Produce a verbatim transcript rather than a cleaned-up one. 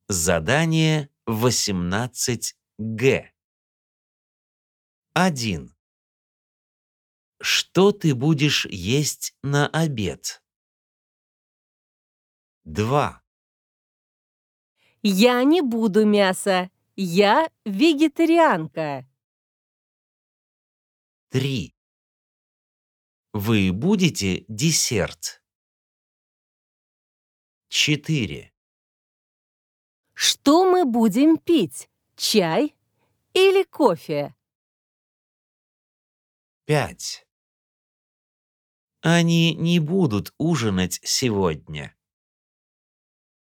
Задание восемнадцать Г. один. Что ты будешь есть на обед? два. Я не буду мяса. Я вегетарианка. три. Вы будете десерт? четыре. Что мы будем пить? Чай или кофе? пять. Они не будут ужинать сегодня.